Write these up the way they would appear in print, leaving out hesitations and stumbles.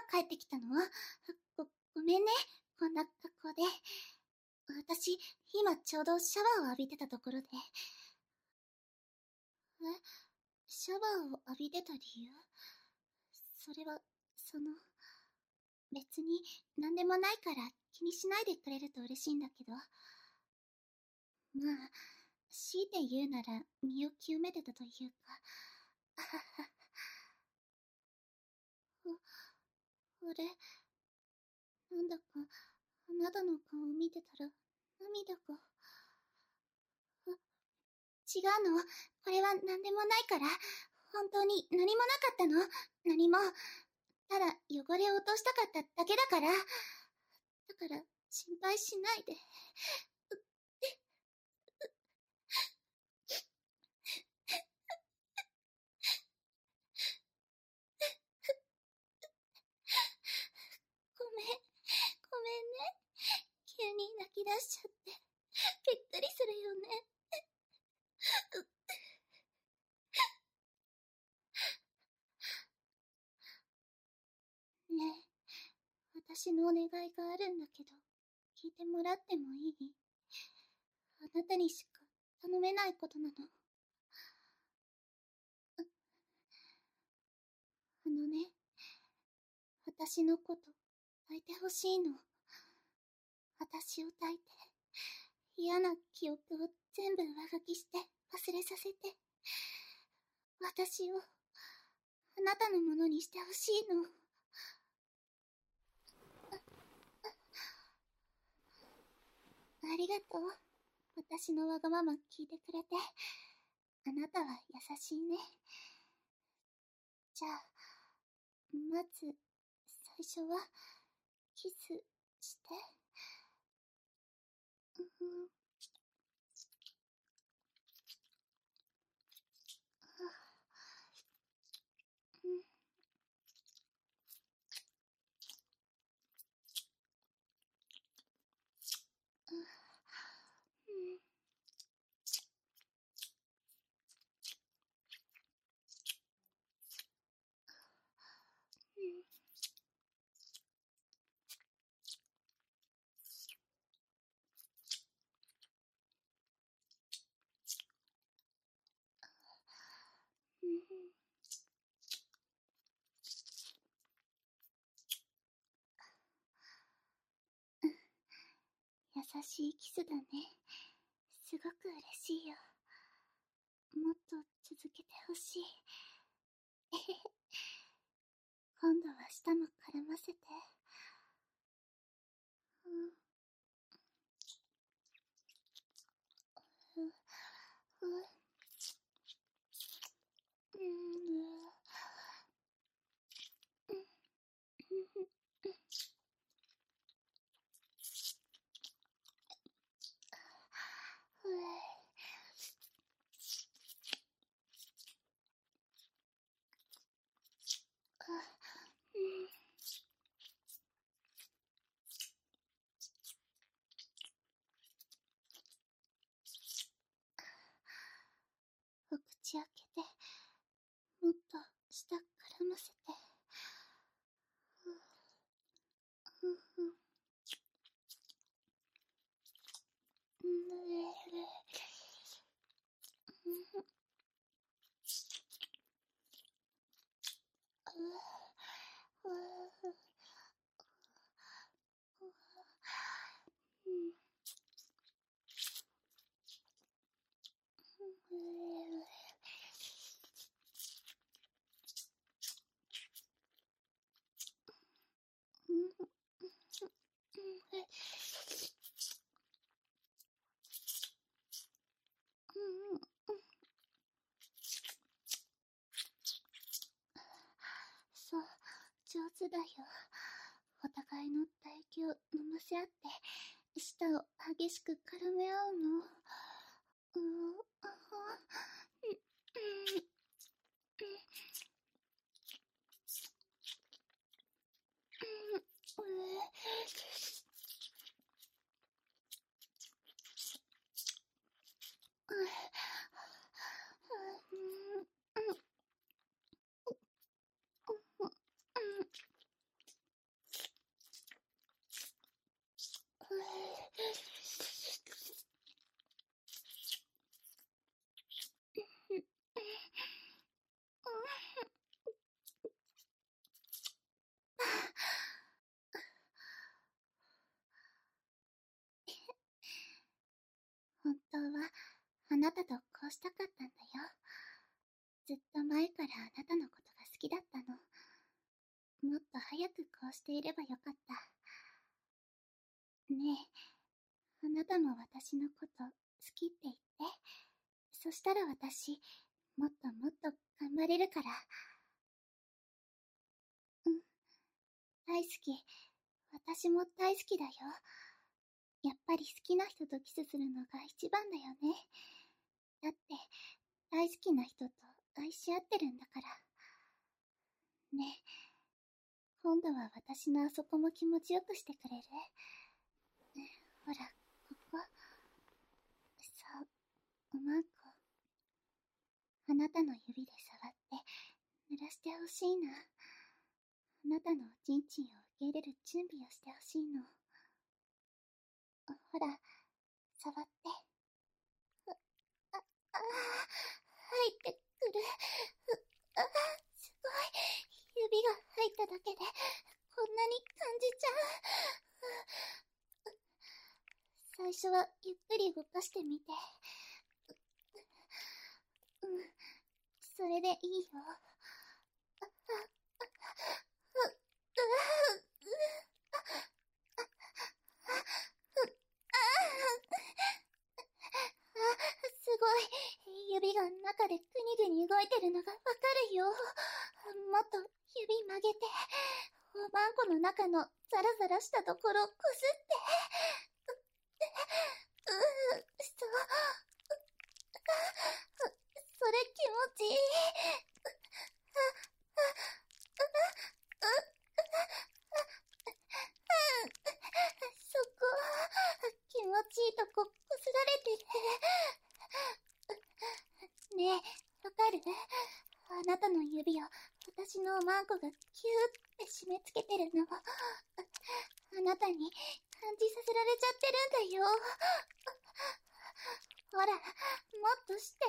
帰ってきたの？ごめんね、こんな格好で。私、今ちょうどシャワーを浴びてたところで。シャワーを浴びてた理由？それは、別に何でもないから気にしないでくれると嬉しいんだけど。まあ、強いて言うなら身を清めてたというか。あれ、なんだか、あなたの顔を見てたら、涙が。違うの。これは何でもないから。本当に何もなかったの。何も。ただ汚れを落としたかっただけだから。だから心配しないで。ごめんね。急に泣き出しちゃって。びっくりするよね。ねえ、私のお願いがあるんだけど、聞いてもらってもいい？あなたにしか頼めないことなの。ね、私のこと抱いてほしいの。私を抱いて、嫌な記憶を全部上書きして忘れさせて、私をあなたのものにしてほしいの。ありがとう。私のわがまま聞いてくれて。あなたは優しいね。じゃあ、まず、最初は、キスして。優しいキスだね。すごく嬉しいよ。もっと続けてほしい。今度は舌も絡ませて。お口開けて、もっと舌絡ませて。そう、上手だよ。お互いの唾液を飲ませ合って、舌を激しく絡め合うの。 からあなたのことが好きだったの。もっと早くこうしていればよかった。ねえ、あなたも私のこと好きって言って。そしたら私、もっともっと頑張れるから。うん、大好き。私も大好きだよ。やっぱり好きな人とキスするのが一番だよね。だって、大好きな人と愛し合ってるんだから。ねえ、今度は私のあそこも気持ちよくしてくれる？ほら、ここ。そう、おまんこ。あなたの指で触って濡らしてほしいな。あなたのおちんちんを受け入れる準備をしてほしいの。ほら、触って。あ、入ってくる。すごい。指が入っただけで、こんなに感じちゃう。最初はゆっくり動かしてみて。うん、それでいいよ。すごい。指が中でグニグニ動いてるのがわかるよ。もっと指曲げて、おまんこの中のザラザラしたところをこすって。そう。それ気持ちいい。そこ、気持ちいいとここすられてる。ねえ、わかる？あなたの指を私のおまんこがキューって締め付けてるのを、あなたに感じさせられちゃってるんだよ。ほら、もっとして。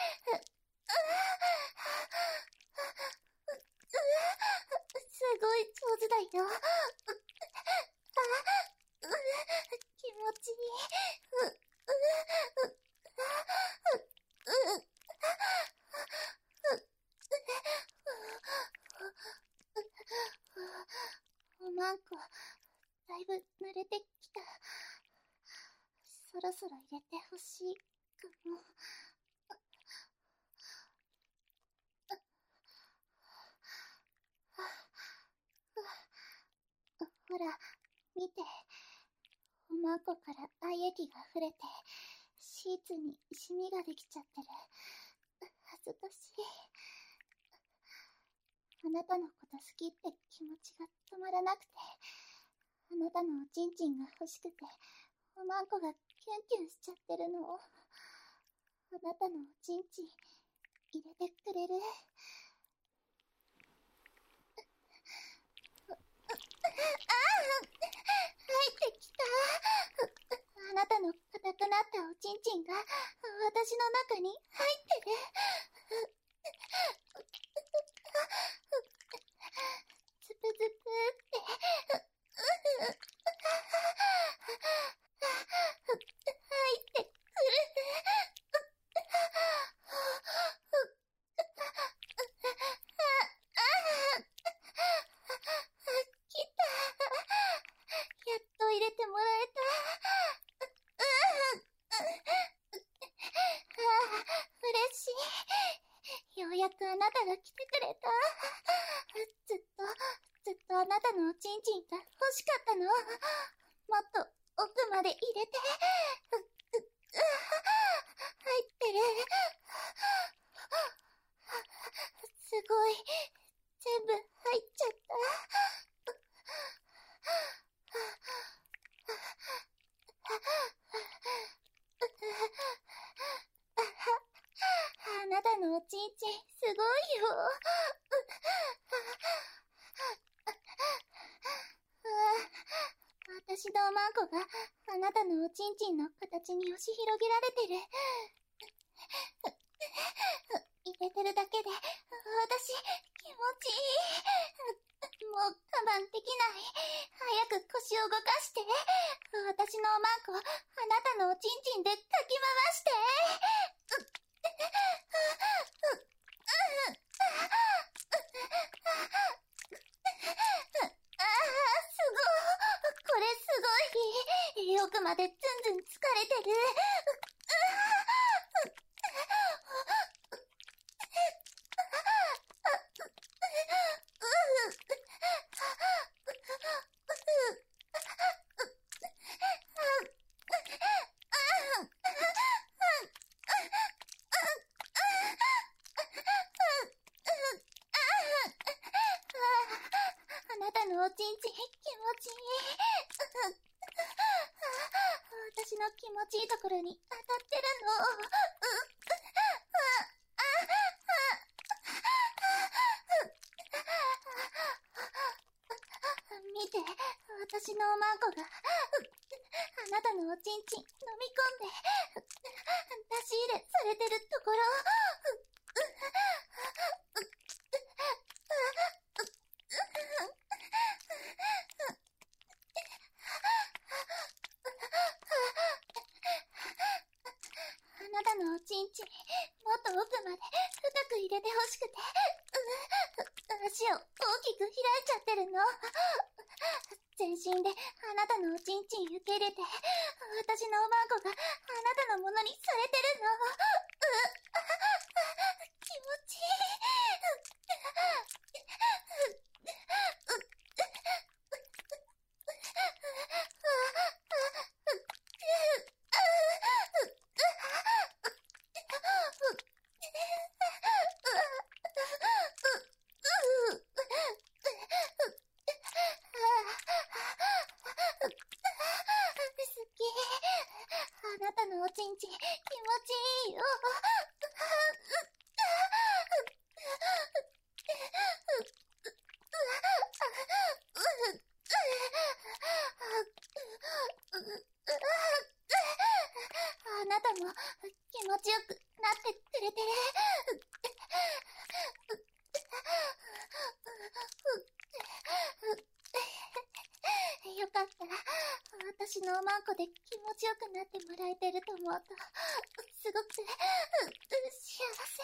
すごい上手だよ。気持ちいい。おまんこ、だいぶ濡れてきた。そろそろ入れてほしいかも。ほら、見て。おまんこから愛液が溢れて、シーツにシミができちゃってる。恥ずかしい。あなたのこと好きって気持ちが止まらなくて、あなたのおちんちんが欲しくて、おまんこがキュンキュンしちゃってるのを。あなたのおちんちん入れてくれる？入ってきた。あなたの硬くなったおちんちんが私の中に入ってる。ズプズプって入ってくる。来た。やっと入れてもらえた。嬉しい。ようやくあなたが来てくれた。ずっとあなたのおちんちんが欲しかったの。もっと奥まで入れて。入ってる。すごい。全部入っちゃった。あなたのおちんちんすごいよ。私のおまんこがあなたのおちんちんの形に押し広げられてる。入れてるだけで私気持ちいい。もう我慢できない。早く腰を動かして。私のおまんこあなたのおちんちんでかき回して。 までずんずん疲れてる。あなたのおちんちん気持ちいい。私の気持ちいいところに当たってるの。見て、私のおまんこがあなたのおちんちん飲み込んで出し入れされてるところ。あなたのおちんちんもっと奥まで深く入れてほしくて、足を大きく開いちゃってるの。全身であなたのおちんちん受け入れて、私のおまんこがあなたのものにされてるの。気持ちいい。あなたのおちんちん気持ちいいよ。あなたも気持ちよくなってくれてる。よかったら、私のおまんこで気持ちよくなってもらえてると思うと、すごく、幸せ。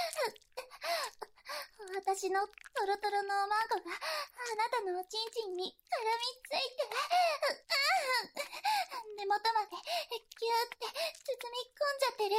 私のトロトロのおまんこがあなたのおちんちんに絡みついて、根元までギューって包み込んじゃってる。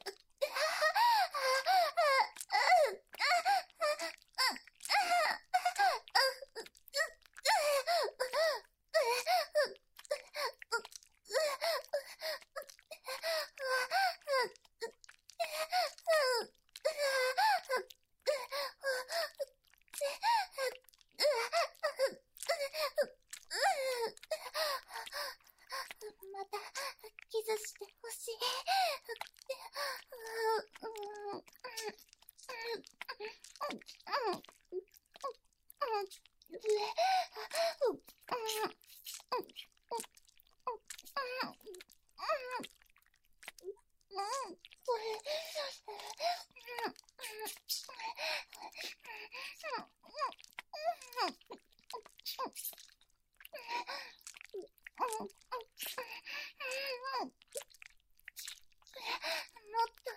またキスしてほしい。もっと、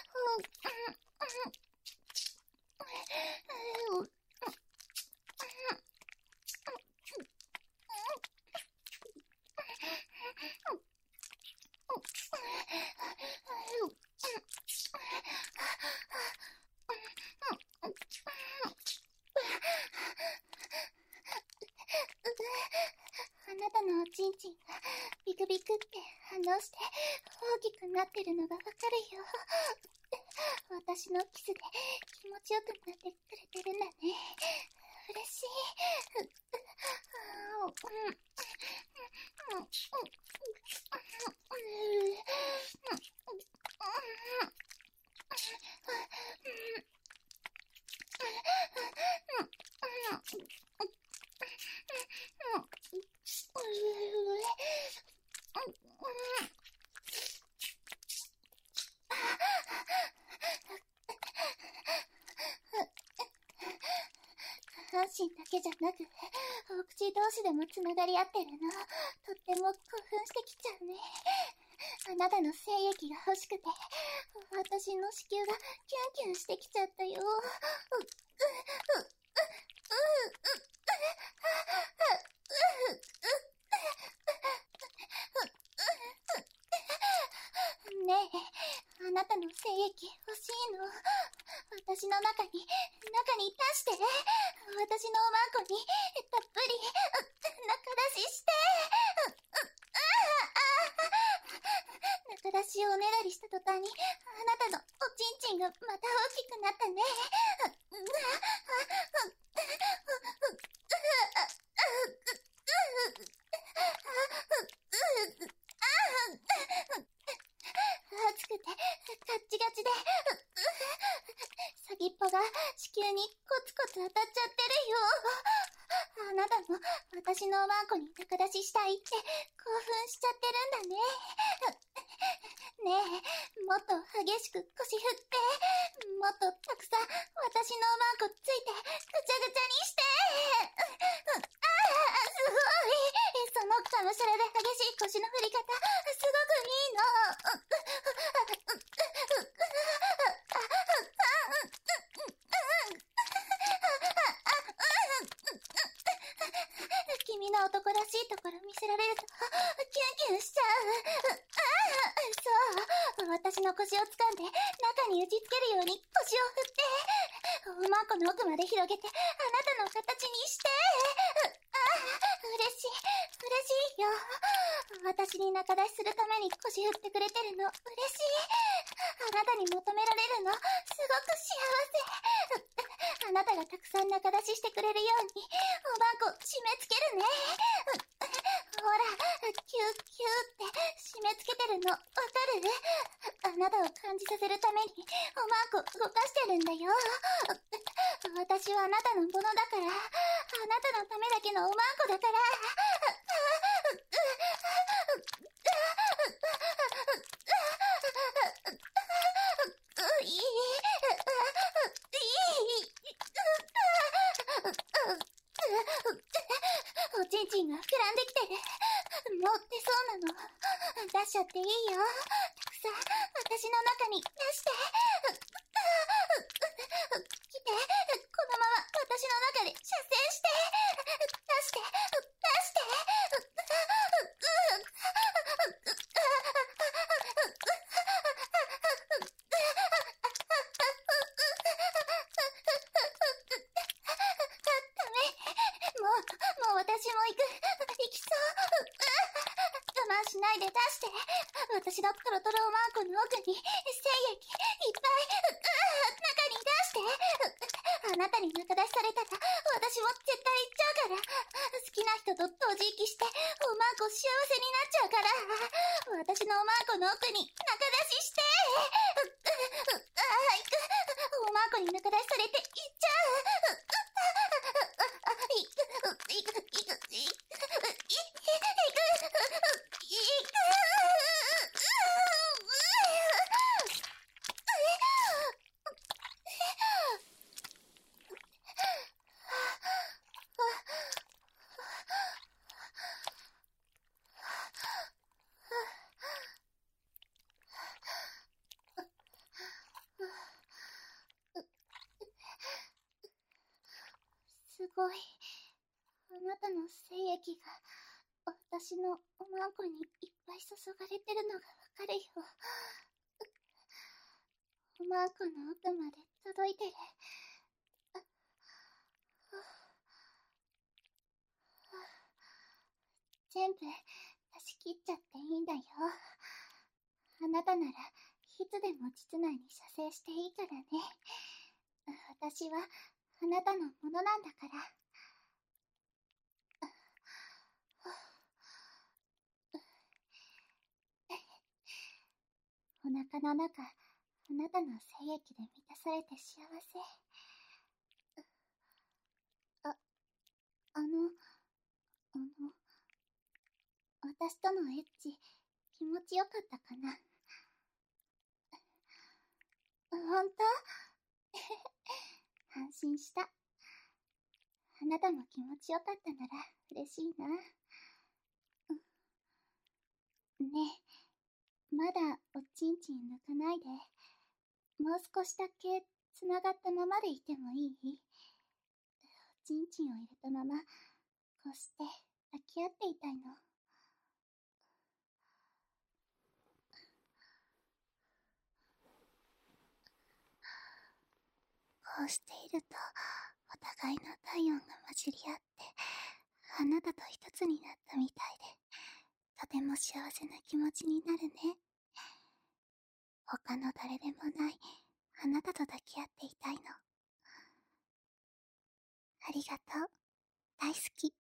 あなたのおちんちんがビクビクって反応して大きくなってるのがわかるよ。私のキスで気持ちよくなってくれてるんだね。嬉しい。下半身だけじゃなく、お口同士でもつながり合ってるの。とっても興奮してきちゃうね。あなたの精液が欲しくて、私の子宮がキュンキュンしてきちゃったよ。 ねえ、あなたの精液欲しいの。私の中に出して。私のおまんこにたっぷり中出しして。中出しをおねだりした途端に、あなたのおちんちんがまた大きくなったね。熱くてガッチガチで、先っぽが子宮にコツコツ当たっちゃってるよ。あなたも私のおまんこに中出ししたいって興奮しちゃってるんだね。ねえ、もっと激しく腰振って、もっとたくさん私のおまんこついてぐちゃぐちゃにして。すごい。そのがむしゃらで激しい腰の振り方、すごくいいの。君の男らしいところ見せられるとキュンキュンしちゃう。そう、私の腰を掴んで中に打ちつけるように腰を振って、おまんこの奥まで広げてあなたの形にして。嬉しいよ。私に中出しするために腰振ってくれてるの嬉しい。あなたに求められるのすごく幸せ。あなたがたくさん中出ししてくれるようにおまんこ締め付けるね。ほら、キューキューって締め付けてるのわかる？あなたを感じさせるためにおまんこ動かしてるんだよ。私はあなたのものだから、あなたのためだけのおまんこだから。おちんちんが膨らんできてる。もう出そうなの。出しちゃっていいよ。たくさん私の中に出して。来て、このまま私の中で射精して。出して、出して。もう私も行きそう。我慢しないで出して。私のトロトロおまんこの奥に精液いっぱい中に出して。あなたに中出しされたら私も絶対行っちゃうから。好きな人と同時息しておまんこ幸せになっちゃうから。私のおまんこの奥に中出しして。おまんこに中出しされて行っちゃう。すごい。あなたの精液が私のおまんこにいっぱい注がれてるのがわかるよ。おまんこの奥まで届いてる。全部出し切っちゃっていいんだよ。あなたならいつでも膣内に射精していいからね。私はあなたのものなんだから。お腹の中、あなたの精液で満たされて幸せ。あの、私とのエッチ、気持ちよかったかな。ほんと？安心した。あなたも気持ちよかったなら嬉しいな。ねえ、まだおちんちん抜かないで。もう少しだけつながったままでいてもいい？おちんちんを入れたまま、こうして抱き合っていたいの。 うしていると、お互いの体温が混じり合って、あなたと一つになったみたいで、とても幸せな気持ちになるね。他の誰でもないあなたと抱き合っていたいの。ありがとう。大好き。